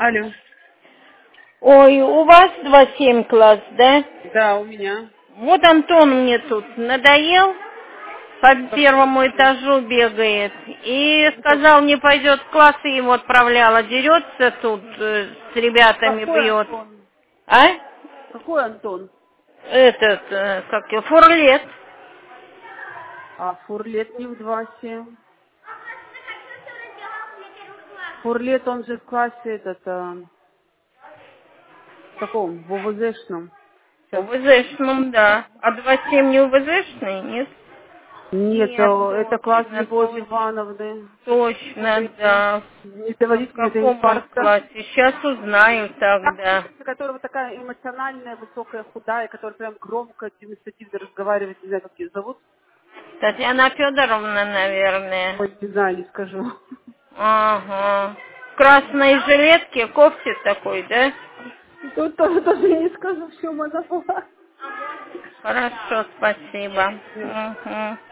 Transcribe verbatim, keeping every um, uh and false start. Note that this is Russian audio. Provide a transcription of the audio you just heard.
Алло. Ой, у вас два семь класс, да? Да, у меня. Вот Антон мне тут надоел, по Какой первому Антон? этажу бегает, и Это сказал, не пойдет в класс, и его отправляла, дерется тут, э, с ребятами какой бьет. Антон? А? Какой Антон? Этот, э, как его, Фурлет. А Фурлет не в два семь. Фурлет, он же в классе этот, а, в таком, в ОВЗшном. У Сейчас. ВЗшном, да. А два семь не у ВЗшный, нет? Нет, Нет, а, это класс точно, Любовь точно. Ивановны. Точно, да. Не А в доводите мне до каком он инфаркта. классе? Сейчас узнаю тогда. Которая вот такая эмоциональная, высокая, худая, которая прям громко, демонстративно разговаривает, не знаю, как ее зовут. Татьяна Федоровна, наверное. Ой, не знаю, не скажу. Ага. В красной жилетке, кофте такой, да? Тут тоже, тоже не скажу, в чем она была. Хорошо, спасибо. Нет. Угу.